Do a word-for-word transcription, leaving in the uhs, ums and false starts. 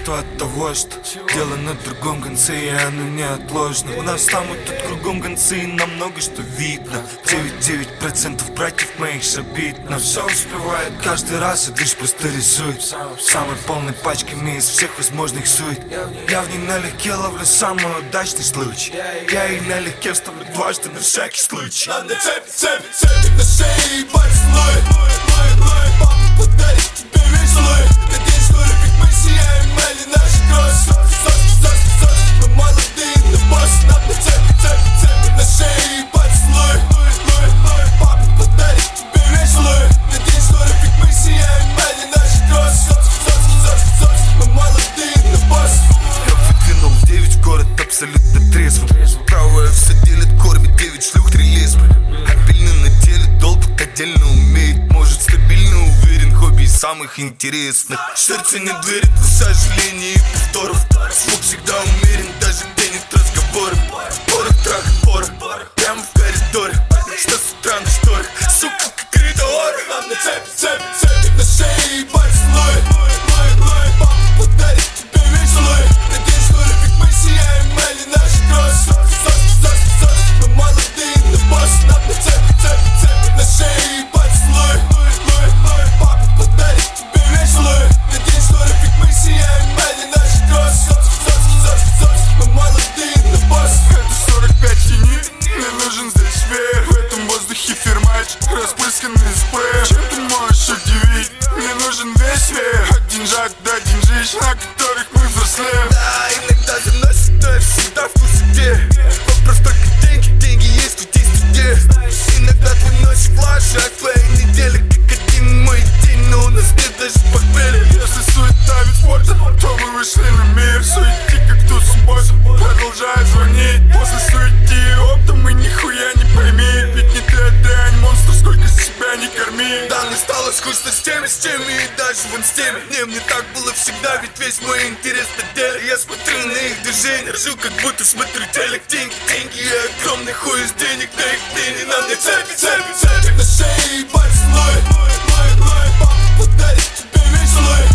что от того, что дело на другом конце, и оно неотложно. У нас там и тут кругом концы, и нам много что видно. девяносто девять процентов братьев моих шабит, но все успевает каждый раз, и лишь просто рисует самой полной пачками из всех возможных сует. Я в ней налегке ловлю самый удачный случай. Я и налегке вставлю дважды на всякий случай. Надо цепи, цепи, цепи на шее и поцелуй. Папа подарит тебе весь слой. На день скоро, как мы сияем, Элли, наши кроссы. Соски, соски, соски, мы молодые, но боссы. Надо цепи, цепи, цепи на шее и поцелуй. Папа подарит тебе весь слой. На день скоро, как мы сияем, Элли, наши кроссы. Соски, соски, соски, мы молодые, но боссы. Я выдвинул девять в город абсолютно трезвым. Правая все делит, кормит девять шлюх, три лесбы. Обильно на теле, долг отдельно умеет. Может стабильно уверен, хобби из самых интересных. Сердце не верит, но сожалений и повторов. Звук всегда умерен, даже где нет разговоров. Порох, трах, порох, прямо в коридоре. Что с утра на шторах, сука, как коридор. Надо цепи, цепи, цепи на шее и поцелуй. Папа подарит тебе весь слой. На день скоро, как мы сияем, Элли, наши кроссы. Соски, соски, соски, мы молодые, но боссы. Надо цепи, цепи, цепи на шее и поцелуй. Папа подарит тебе весь слой. На день скоро, как мы сияем, Элли, наши кроссы. Соски, соски, соски, мы молодые, но боссы. Это сорок пять чинит, мне нужен здесь веер. В этом воздухе фермач, распрысканный спреем. Чем ты можешь удивить? Мне нужен весь веер. От деньжат до деньжищ, на которых мы взрослеем. Да, иногда заносит, но я всегда в курсе дел. Вопрос только деньги, деньги есть, ведь есть где. Иногда твой носик лучше от твоей недели. Как один мой день, но у нас нет даже похмелья. Если суета вид спорта, то мы вышли на мир. Суети, как ту субботу, продолжай звонить. После суети и оптом мы нихуя не пойми. Ведь не ты, а дрянь, монстр, сколько себя не корми. Да, мне стало скучно с теми, с теми и даже вон с теми. Не, мне так было всегда, ведь весь мой интерес на деле. Я смотрю на их движения, ржу, как будто смотрю телек. Деньги, деньги, я огромный хуй из денег, да их мне не надо. Цепи, цепи, цепи на шее и поцелуй. Папа подарит тебе весь слой.